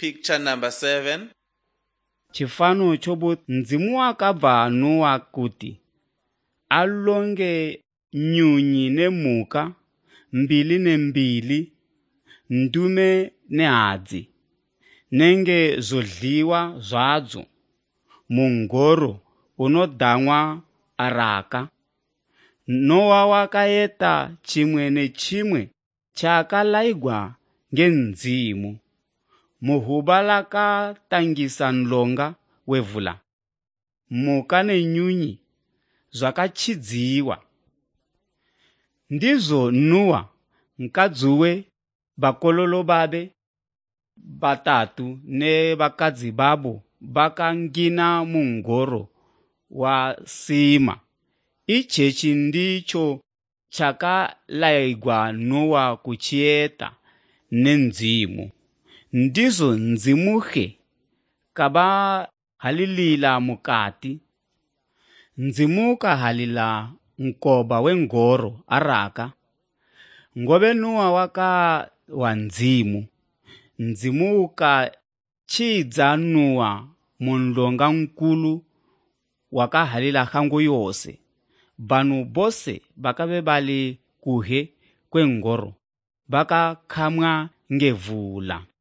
Picture number 7. Chifano chobo nzimu wakabva Noa kuti alonge nyunyi nemuka mbili nembili, ndume nehadzi, nenge zodliwa zvadzo mungoro unodhamwa araka. Noa wakaeta chimwe nechimwe chakalaigwa ngenzimu muhuba lakatangisa nlonga wevula. Muka nenyunyi zvakachidziwa. Ndizvo Noa mukadzi bakololo babe batatu nevakadzi babo bakangina mungoro wasima. Ichechi ndicho chakalaigwa Noa kuchieta nenzimu. Ndizo nzimuhe kaba halilila mukati. Nzimu kahalila mkoba wengoro araka. Ngobe Noa waka wanzimu. Nzimu ukachidza Noa munlonga nkulu wakahalila hangu yose. Banu bose bakabe bali kuhe kwengoro baka kamwa ngevula.